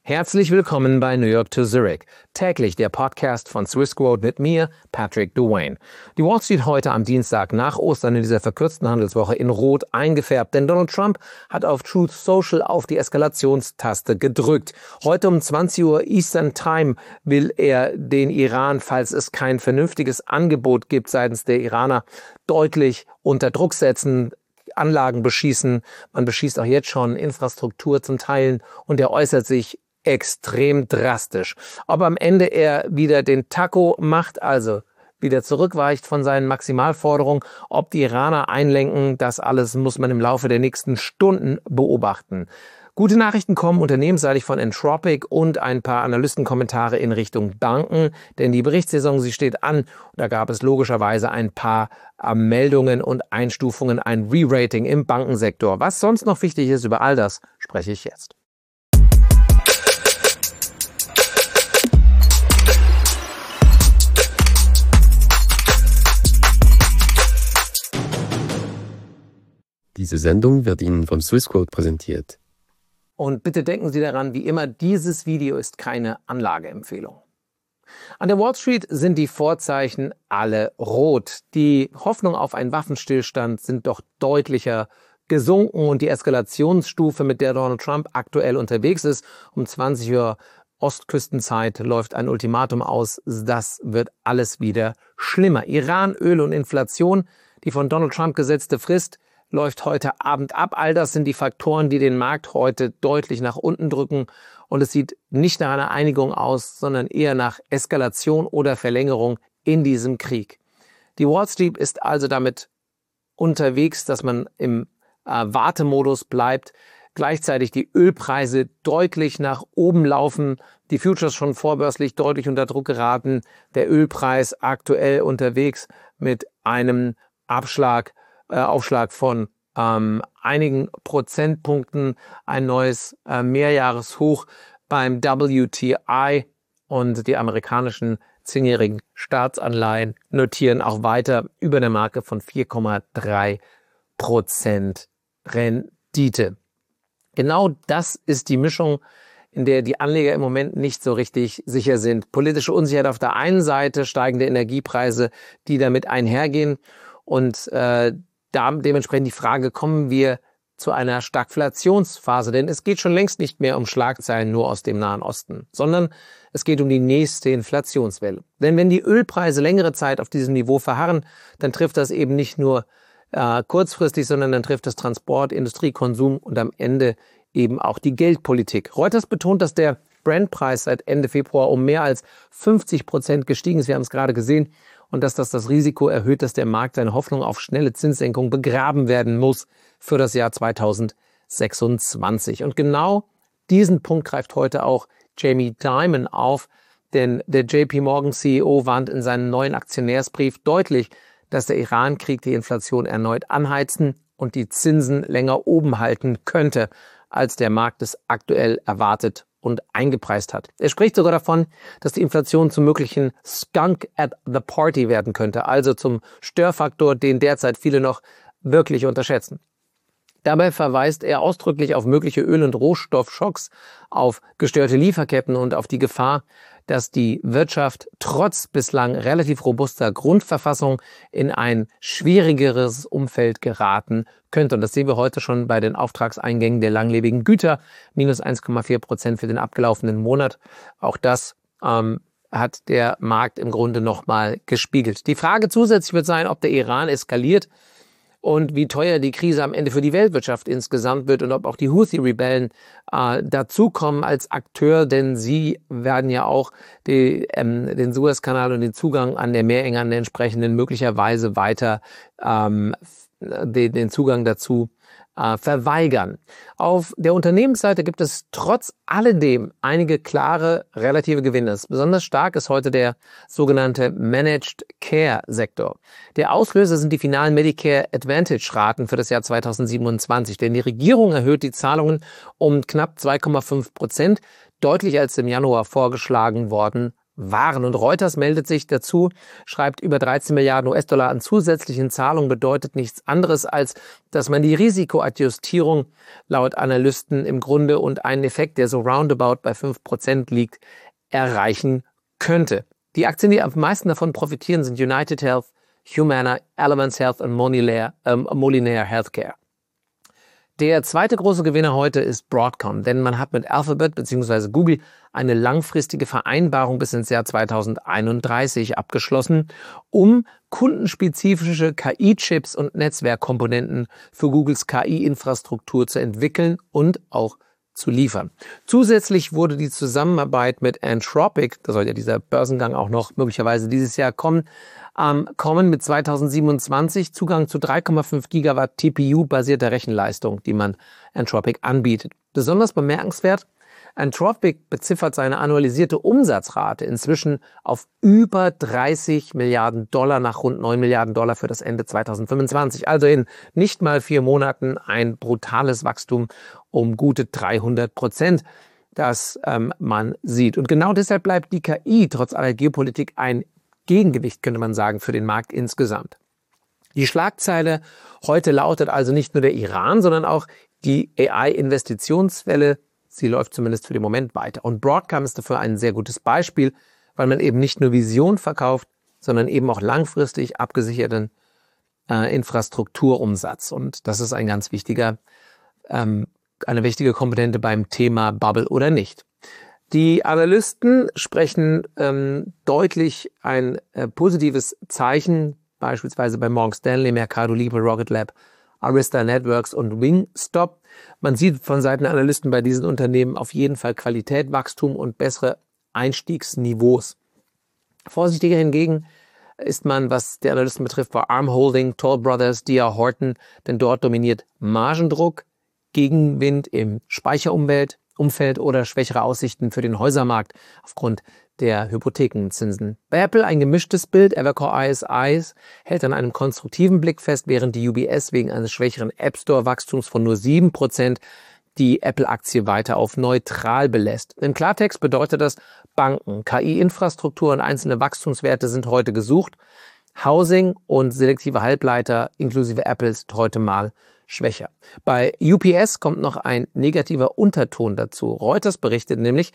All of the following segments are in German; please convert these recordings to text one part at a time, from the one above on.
Herzlich willkommen bei New York to Zurich. Täglich der Podcast von Swissquote mit mir, Patrick Duane. Die Wall Street heute am Dienstag nach Ostern in dieser verkürzten Handelswoche in Rot eingefärbt, denn Donald Trump hat auf Truth Social auf die Eskalationstaste gedrückt. Heute um 20 Uhr Eastern Time will er den Iran, falls es kein vernünftiges Angebot gibt seitens der Iraner, deutlich unter Druck setzen, Anlagen beschießen. Man beschießt auch jetzt schon Infrastruktur zum Teilen und er äußert sich extrem drastisch. Ob am Ende er wieder den Taco macht, also wieder zurückweicht von seinen Maximalforderungen, ob die Iraner einlenken, das alles muss man im Laufe der nächsten Stunden beobachten. Gute Nachrichten kommen unternehmensseitig von Anthropic und ein paar Analystenkommentare in Richtung Banken, denn die Berichtssaison, sie steht an. Da gab es logischerweise ein paar Meldungen und Einstufungen, ein Re-Rating im Bankensektor. Was sonst noch wichtig ist, über all das spreche ich jetzt. Diese Sendung wird Ihnen von Swissquote präsentiert. Und bitte denken Sie daran, wie immer, dieses Video ist keine Anlageempfehlung. An der Wall Street sind die Vorzeichen alle rot. Die Hoffnung auf einen Waffenstillstand sind doch deutlicher gesunken und die Eskalationsstufe, mit der Donald Trump aktuell unterwegs ist, um 20 Uhr Ostküstenzeit läuft ein Ultimatum aus. Das wird alles wieder schlimmer. Iran, Öl und Inflation, die von Donald Trump gesetzte Frist, läuft heute Abend ab. All das sind die Faktoren, die den Markt heute deutlich nach unten drücken. Und es sieht nicht nach einer Einigung aus, sondern eher nach Eskalation oder Verlängerung in diesem Krieg. Die Wall Street ist also damit unterwegs, dass man im Wartemodus bleibt. Gleichzeitig die Ölpreise deutlich nach oben laufen. Die Futures schon vorbörslich deutlich unter Druck geraten. Der Ölpreis aktuell unterwegs mit einem Aufschlag von einigen Prozentpunkten, ein neues Mehrjahreshoch beim WTI und die amerikanischen 10-jährigen Staatsanleihen notieren auch weiter über der Marke von 4,3% Rendite. Genau das ist die Mischung, in der die Anleger im Moment nicht so richtig sicher sind. Politische Unsicherheit auf der einen Seite, steigende Energiepreise, die damit einhergehen und dementsprechend die Frage, kommen wir zu einer Stagflationsphase? Denn es geht schon längst nicht mehr um Schlagzeilen nur aus dem Nahen Osten, sondern es geht um die nächste Inflationswelle. Denn wenn die Ölpreise längere Zeit auf diesem Niveau verharren, dann trifft das eben nicht nur kurzfristig, sondern dann trifft das Transport, Industrie, Konsum und am Ende eben auch die Geldpolitik. Reuters betont, dass der Brent-Preis seit Ende Februar um mehr als 50% gestiegen ist. Wir haben es gerade gesehen. Und dass das Risiko erhöht, dass der Markt seine Hoffnung auf schnelle Zinssenkung begraben werden muss für das Jahr 2026. Und genau diesen Punkt greift heute auch Jamie Dimon auf, denn der JP Morgan CEO warnt in seinem neuen Aktionärsbrief deutlich, dass der Iran-Krieg die Inflation erneut anheizen und die Zinsen länger oben halten könnte, als der Markt es aktuell erwartet und eingepreist hat. Er spricht sogar davon, dass die Inflation zum möglichen Skunk at the Party werden könnte, also zum Störfaktor, den derzeit viele noch wirklich unterschätzen. Dabei verweist er ausdrücklich auf mögliche Öl- und Rohstoffschocks, auf gestörte Lieferketten und auf die Gefahr, dass die Wirtschaft trotz bislang relativ robuster Grundverfassung in ein schwierigeres Umfeld geraten könnte. Und das sehen wir heute schon bei den Auftragseingängen der langlebigen Güter, minus 1,4% für den abgelaufenen Monat. Auch das hat der Markt im Grunde nochmal gespiegelt. Die Frage zusätzlich wird sein, ob der Iran eskaliert und wie teuer die Krise am Ende für die Weltwirtschaft insgesamt wird und ob auch die Houthi-Rebellen dazukommen als Akteur, denn sie werden ja auch den Suezkanal und den Zugang an der Meerenge an der entsprechenden möglicherweise weiter den Zugang dazu verweigern. Auf der Unternehmensseite gibt es trotz alledem einige klare relative Gewinner. Besonders stark ist heute der sogenannte Managed Care Sektor. Der Auslöser sind die finalen Medicare Advantage Raten für das Jahr 2027, denn die Regierung erhöht die Zahlungen um knapp 2,5%, deutlich als im Januar vorgeschlagen worden waren. Und Reuters meldet sich dazu, schreibt, über 13 Milliarden US-Dollar an zusätzlichen Zahlungen bedeutet nichts anderes, als dass man die Risikoadjustierung laut Analysten im Grunde und einen Effekt, der so roundabout bei 5% liegt, erreichen könnte. Die Aktien, die am meisten davon profitieren, sind United Health, Humana, Elevance Health und Molinaire Healthcare. Der zweite große Gewinner heute ist Broadcom, denn man hat mit Alphabet bzw. Google eine langfristige Vereinbarung bis ins Jahr 2031 abgeschlossen, um kundenspezifische KI-Chips und Netzwerkkomponenten für Googles KI-Infrastruktur zu entwickeln und auch zu liefern. Zusätzlich wurde die Zusammenarbeit mit Anthropic, da soll ja dieser Börsengang auch noch möglicherweise dieses Jahr kommen mit 2027 Zugang zu 3,5 Gigawatt TPU-basierter Rechenleistung, die man Anthropic anbietet. Besonders bemerkenswert, Anthropic beziffert seine annualisierte Umsatzrate inzwischen auf über 30 Milliarden Dollar nach rund 9 Milliarden Dollar für das Ende 2025. Also in nicht mal 4 Monaten ein brutales Wachstum um gute 300%, das man sieht. Und genau deshalb bleibt die KI trotz aller Geopolitik ein Gegengewicht, könnte man sagen, für den Markt insgesamt. Die Schlagzeile heute lautet also nicht nur der Iran, sondern auch die AI-Investitionswelle. Sie läuft zumindest für den Moment weiter. Und Broadcom ist dafür ein sehr gutes Beispiel, weil man eben nicht nur Vision verkauft, sondern eben auch langfristig abgesicherten Infrastrukturumsatz. Und das ist ein ganz wichtiger, eine wichtige Komponente beim Thema Bubble oder nicht. Die Analysten sprechen deutlich ein positives Zeichen, beispielsweise bei Morgan Stanley, Mercado Libre, Rocket Lab, Arista Networks und Wingstop. Man sieht von Seiten der Analysten bei diesen Unternehmen auf jeden Fall Qualität, Wachstum und bessere Einstiegsniveaus. Vorsichtiger hingegen ist man, was die Analysten betrifft, bei Arm Holding, Toll Brothers, D.R. Horton, denn dort dominiert Margendruck, Gegenwind im Speicherumfeld oder schwächere Aussichten für den Häusermarkt aufgrund der Hypothekenzinsen. Bei Apple ein gemischtes Bild. Evercore ISI hält an einem konstruktiven Blick fest, während die UBS wegen eines schwächeren App Store Wachstums von nur 7% die Apple-Aktie weiter auf neutral belässt. Im Klartext bedeutet das, Banken, KI-Infrastruktur und einzelne Wachstumswerte sind heute gesucht. Housing und selektive Halbleiter inklusive Apple ist heute mal schwächer. Bei UPS kommt noch ein negativer Unterton dazu. Reuters berichtet nämlich,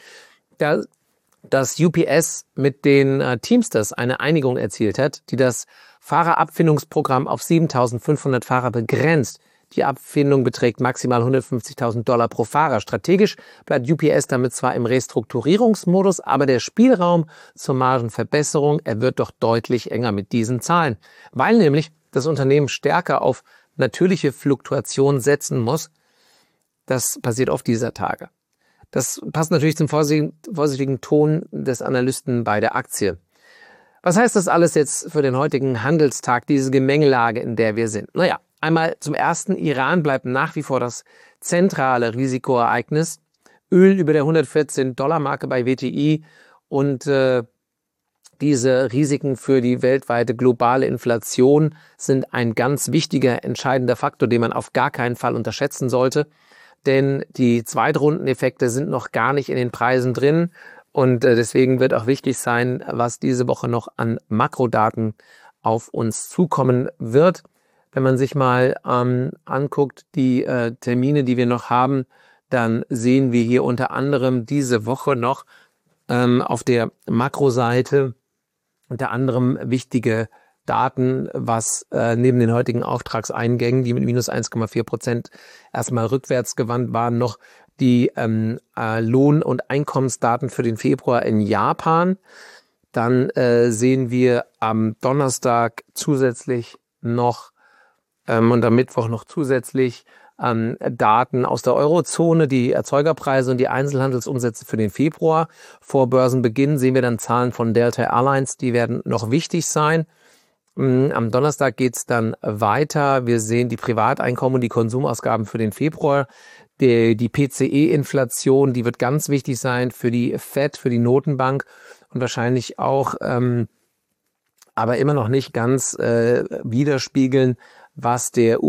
dass UPS mit den Teamsters eine Einigung erzielt hat, die das Fahrerabfindungsprogramm auf 7.500 Fahrer begrenzt. Die Abfindung beträgt maximal $150.000 pro Fahrer. Strategisch bleibt UPS damit zwar im Restrukturierungsmodus, aber der Spielraum zur Margenverbesserung, er wird doch deutlich enger mit diesen Zahlen, weil nämlich das Unternehmen stärker auf natürliche Fluktuation setzen muss. Das passiert oft dieser Tage. Das passt natürlich zum vorsichtigen Ton des Analysten bei der Aktie. Was heißt das alles jetzt für den heutigen Handelstag, diese Gemengelage, in der wir sind? Naja, einmal zum ersten, Iran bleibt nach wie vor das zentrale Risikoereignis. Öl über der $114-Marke bei WTI und diese Risiken für die weltweite globale Inflation sind ein ganz wichtiger, entscheidender Faktor, den man auf gar keinen Fall unterschätzen sollte. Denn die Zweitrundeneffekte sind noch gar nicht in den Preisen drin. Und deswegen wird auch wichtig sein, was diese Woche noch an Makrodaten auf uns zukommen wird. Wenn man sich mal anguckt, die Termine, die wir noch haben, dann sehen wir hier unter anderem diese Woche noch auf der Makroseite unter anderem wichtige Daten, was neben den heutigen Auftragseingängen, die mit minus 1,4% erstmal rückwärts gewandt waren, noch die Lohn- und Einkommensdaten für den Februar in Japan. Dann sehen wir am Donnerstag zusätzlich noch und am Mittwoch noch zusätzlich Daten aus der Eurozone, die Erzeugerpreise und die Einzelhandelsumsätze für den Februar. Vor Börsenbeginn sehen wir dann Zahlen von Delta Airlines, die werden noch wichtig sein. Am Donnerstag geht's dann weiter. Wir sehen die Privateinkommen und die Konsumausgaben für den Februar. Die PCE-Inflation, die wird ganz wichtig sein für die Fed, für die Notenbank und wahrscheinlich auch, aber immer noch nicht ganz widerspiegeln, was der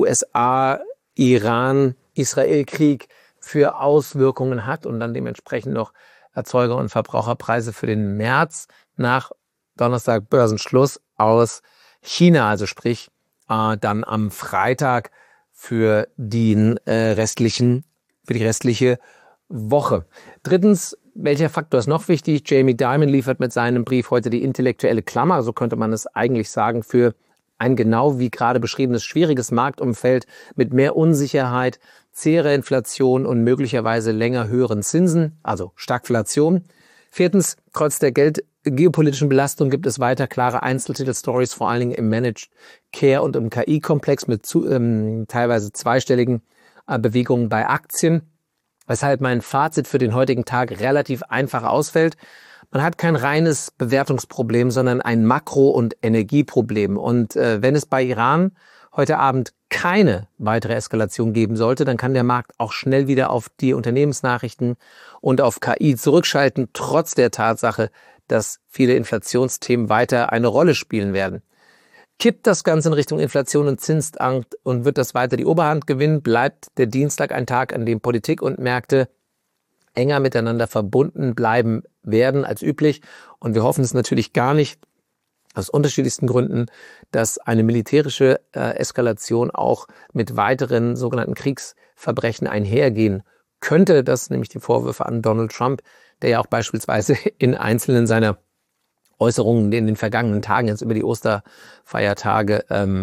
USA-Iran-Israel-Krieg für Auswirkungen hat und dann dementsprechend noch Erzeuger- und Verbraucherpreise für den März nach Donnerstag Börsenschluss aus China, also sprich dann am Freitag für die restliche Woche. Drittens, welcher Faktor ist noch wichtig? Jamie Dimon liefert mit seinem Brief heute die intellektuelle Klammer, so könnte man es eigentlich sagen, für ein genau wie gerade beschriebenes schwieriges Marktumfeld mit mehr Unsicherheit, zähere Inflation und möglicherweise länger höheren Zinsen, also Stagflation. Viertens, trotz der geopolitischen Belastung gibt es weiter klare Einzeltitel-Stories, vor allen Dingen im Managed Care und im KI-Komplex mit teilweise zweistelligen Bewegungen bei Aktien. Weshalb mein Fazit für den heutigen Tag relativ einfach ausfällt. Man hat kein reines Bewertungsproblem, sondern ein Makro- und Energieproblem. Und wenn es bei Iran heute Abend keine weitere Eskalation geben sollte, dann kann der Markt auch schnell wieder auf die Unternehmensnachrichten und auf KI zurückschalten, trotz der Tatsache, dass viele Inflationsthemen weiter eine Rolle spielen werden. Kippt das Ganze in Richtung Inflation und Zinsangst und wird das weiter die Oberhand gewinnen, bleibt der Dienstag ein Tag, an dem Politik und Märkte enger miteinander verbunden bleiben werden als üblich. Und wir hoffen es natürlich gar nicht, aus unterschiedlichsten Gründen, dass eine militärische Eskalation auch mit weiteren sogenannten Kriegsverbrechen einhergehen könnte. Das sind nämlich die Vorwürfe an Donald Trump, der ja auch beispielsweise in einzelnen seiner Äußerungen in den vergangenen Tagen, jetzt über die Osterfeiertage,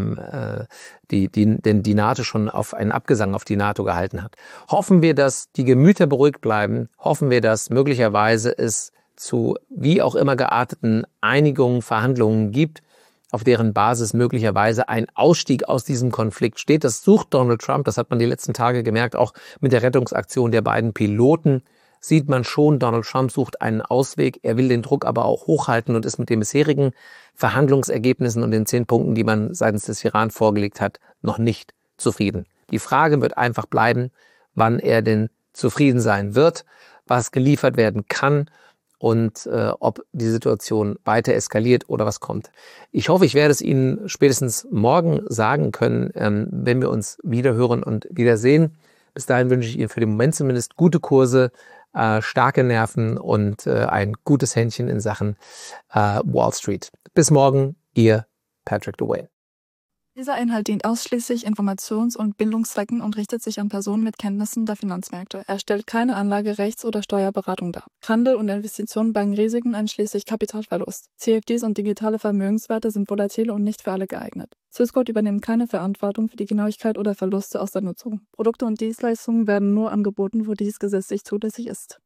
die NATO schon auf einen Abgesang auf die NATO gehalten hat. Hoffen wir, dass die Gemüter beruhigt bleiben. Hoffen wir, dass möglicherweise es zu wie auch immer gearteten Einigungen, Verhandlungen gibt, auf deren Basis möglicherweise ein Ausstieg aus diesem Konflikt steht. Das sucht Donald Trump, das hat man die letzten Tage gemerkt, auch mit der Rettungsaktion der beiden Piloten. Sieht man schon, Donald Trump sucht einen Ausweg. Er will den Druck aber auch hochhalten und ist mit den bisherigen Verhandlungsergebnissen und den 10 Punkten, die man seitens des Iran vorgelegt hat, noch nicht zufrieden. Die Frage wird einfach bleiben, wann er denn zufrieden sein wird, was geliefert werden kann und ob die Situation weiter eskaliert oder was kommt. Ich hoffe, ich werde es Ihnen spätestens morgen sagen können, wenn wir uns wieder hören und wiedersehen. Bis dahin wünsche ich Ihnen für den Moment zumindest gute Kurse, starke Nerven und ein gutes Händchen in Sachen Wall Street. Bis morgen, Ihr Patrick Dwayne. Dieser Inhalt dient ausschließlich Informations- und Bildungszwecken und richtet sich an Personen mit Kenntnissen der Finanzmärkte. Er stellt keine Anlage-, Rechts- oder Steuerberatung dar. Handel und Investitionen bergen Risiken einschließlich Kapitalverlust. CFDs und digitale Vermögenswerte sind volatil und nicht für alle geeignet. Swissquote übernimmt keine Verantwortung für die Genauigkeit oder Verluste aus der Nutzung. Produkte und Dienstleistungen werden nur angeboten, wo dies gesetzlich zulässig ist.